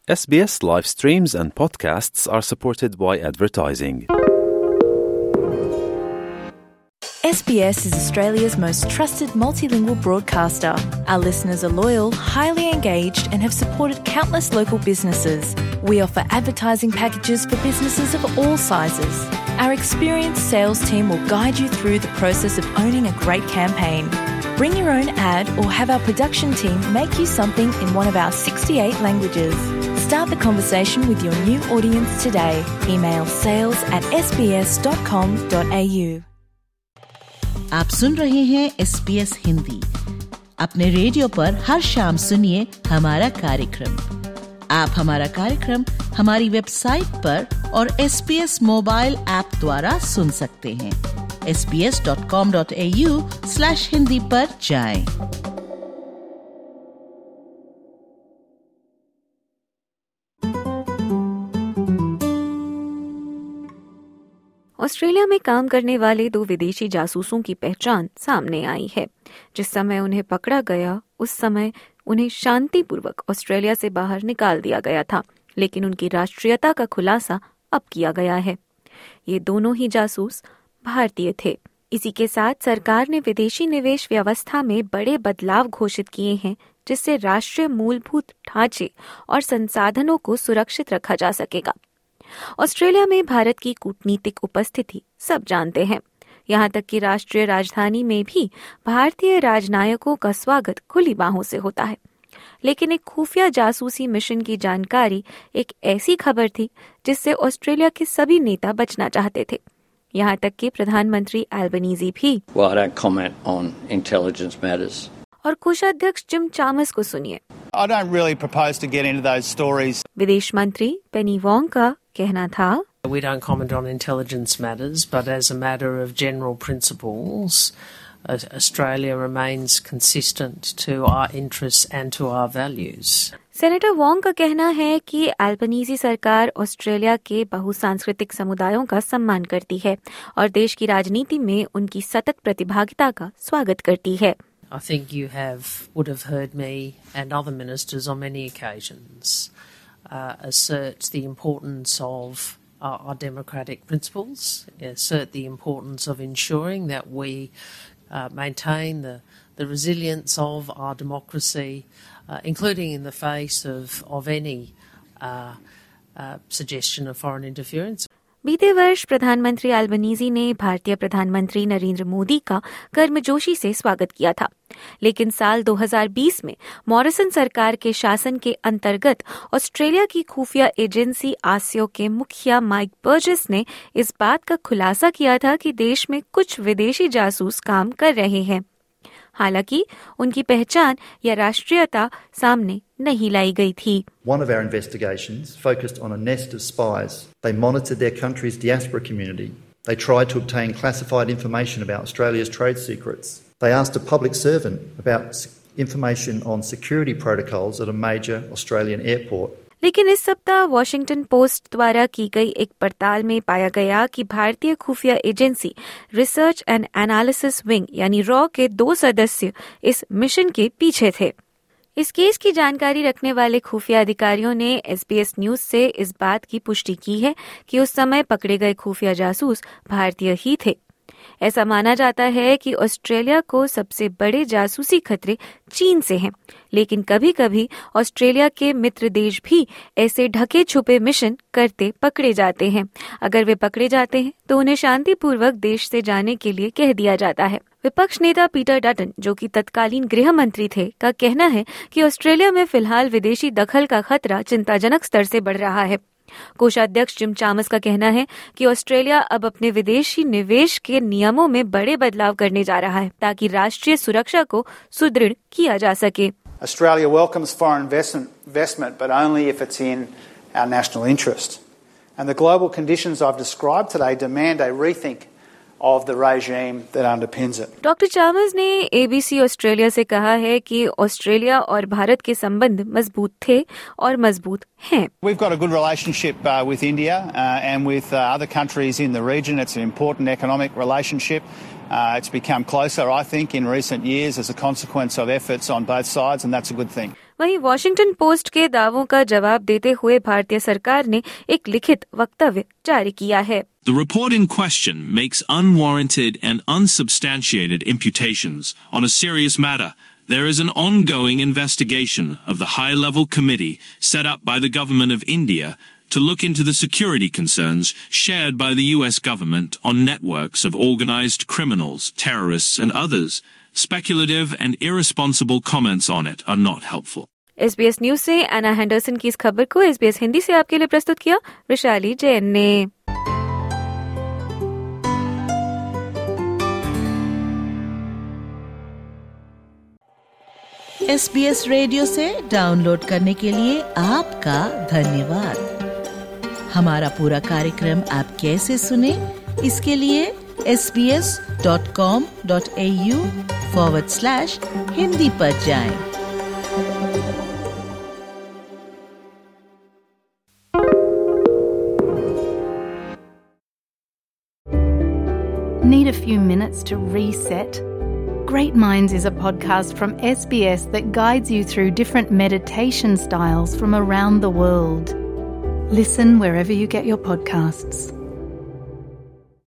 SBS live streams and podcasts are supported by advertising. SBS is Australia's most trusted multilingual broadcaster. Our listeners are loyal, highly engaged and have supported countless local businesses. We offer advertising packages for businesses of all sizes. Our experienced sales team will guide you through the process of owning a great campaign. Bring your own ad or have our production team make you something in one of our 68 languages. Start the conversation with your new audience today. Email sales@sbs.com.au. आप सुन रहे हैं SBS Hindi. अपने radio पर हर शाम सुनिए हमारा कार्यक्रम। आप हमारा कार्यक्रम हमारी वेबसाइट पर और SBS मोबाइल ऐप द्वारा सुन सकते हैं। sbs.com.au/hindi पर जाएं। ऑस्ट्रेलिया में काम करने वाले 2 विदेशी जासूसों की पहचान सामने आई है। जिस समय उन्हें पकड़ा गया उस समय उन्हें शांतिपूर्वक ऑस्ट्रेलिया से बाहर निकाल दिया गया था, लेकिन उनकी राष्ट्रीयता का खुलासा अब किया गया है। ये दोनों ही जासूस भारतीय थे। इसी के साथ सरकार ने विदेशी निवेश व्यवस्था में बड़े बदलाव घोषित किए हैं, जिससे राष्ट्रीय मूलभूत ढांचे और संसाधनों को सुरक्षित रखा जा सकेगा। ऑस्ट्रेलिया में भारत की कूटनीतिक उपस्थिति सब जानते हैं। यहाँ तक कि राष्ट्रीय राजधानी में भी भारतीय राजनयिकों का स्वागत खुली बाहों से होता है। लेकिन एक खुफिया जासूसी मिशन की जानकारी एक ऐसी खबर थी जिससे ऑस्ट्रेलिया के सभी नेता बचना चाहते थे। यहाँ तक कि प्रधानमंत्री एल्बनीज़ी भी। Well, I don't comment on intelligence matters. और कोषाध्यक्ष जिम चामर्स को सुनिए। I don't really propose to get into those stories. विदेश मंत्री पेनी वोंग का कहना था, We don't comment on intelligence matters, but as a matter of general principles, Australia remains consistent to our interests and to our values. Senator Wong का कहना है कि Albanese सरकार ऑस्ट्रेलिया के बहुसांस्कृतिक समुदायों का सम्मान करती है और देश की राजनीति में उनकी सतत प्रतिभागिता का स्वागत करती है। I think you would have heard me and other ministers on many occasions assert the importance of our democratic principles, assert the importance of ensuring that we maintain the resilience of our democracy, including in the face of any suggestion of foreign interference. बीते वर्ष प्रधानमंत्री Albanese ने भारतीय प्रधानमंत्री नरेंद्र मोदी का गर्मजोशी से स्वागत किया था, लेकिन साल 2020 में मॉरिसन सरकार के शासन के अंतर्गत ऑस्ट्रेलिया की खुफिया एजेंसी आसियो के मुखिया माइक बर्जेस ने इस बात का खुलासा किया था कि देश में कुछ विदेशी जासूस काम कर रहे हैं। हालांकि उनकी पहचान या राष्ट्रीयता सामने नहीं लाई गई थी। One of our investigations focused on a nest of spies. They monitored their country's diaspora community. They tried to obtain classified information about Australia's trade secrets. They asked a public servant about information on security protocols at a major Australian airport. लेकिन इस सप्ताह Washington post द्वारा की गई एक पड़ताल में पाया गया कि भारतीय खुफिया agency research and analysis wing यानी रॉ के 2 सदस्य इस मिशन के पीछे थे। इस केस की जानकारी रखने वाले खुफिया अधिकारियों ने SBS न्यूज से इस बात की पुष्टि की है कि उस समय पकड़े गए खुफिया जासूस भारतीय ही थे। ऐसा माना जाता है कि ऑस्ट्रेलिया को सबसे बड़े जासूसी खतरे चीन से हैं, लेकिन कभी-कभी ऑस्ट्रेलिया के मित्र देश भी ऐसे ढके छुपे मिशन करते पकड़े जाते हैं। अगर वे पकड़े जाते हैं तो उन्हें शांतिपूर्वक देश से जाने के लिए कह दिया जाता है। विपक्ष नेता पीटर डटन, जो कि तत्कालीन गृह मंत्री थे, का कहना है कि ऑस्ट्रेलिया में फिलहाल विदेशी दखल का खतरा चिंताजनक स्तर से बढ़ रहा है। कोषाध्यक्ष जिम चामर्स का कहना है कि ऑस्ट्रेलिया अब अपने विदेशी निवेश के नियमों में बड़े बदलाव करने जा रहा है ताकि राष्ट्रीय सुरक्षा को सुदृढ़ किया जा सके। Australia welcomes foreign investment, but only if it's in our national interest. And the global conditions I've described today demand a rethink of the regime that underpins it. Doctor Chalmers ने ABC ऑस्ट्रेलिया से कहा है कि Australia और भारत के संबंध मजबूत थे और मजबूत हैं। We've got a good relationship with India and with other countries in the region. It's an important economic relationship. It's become closer, I think, in recent years as a consequence of efforts on both sides, and that's a good thing. वहीं Washington Post के दावों का जवाब देते हुए भारतीय सरकार ने एक लिखित वक्तव्य जारी किया है। The report in question makes unwarranted and unsubstantiated imputations on a serious matter. There is an ongoing investigation of the high-level committee set up by the government of India to look into the security concerns shared by the US government on networks of organized criminals, terrorists and others. Speculative and irresponsible comments on it are not helpful. SBS news से Anna Henderson की इस खबर को SBS Hindi से आपके लिए प्रस्तुत किया वैशाली जैन ने। SBS रेडियो से डाउनलोड करने के लिए आपका धन्यवाद। हमारा पूरा कार्यक्रम आप कैसे सुने, इसके लिए sbs.com.au/hindi पर जाएं। Need a few minutes to reset? Great Minds is a podcast from SBS that guides you through different meditation styles from around the world. Listen wherever you get your podcasts.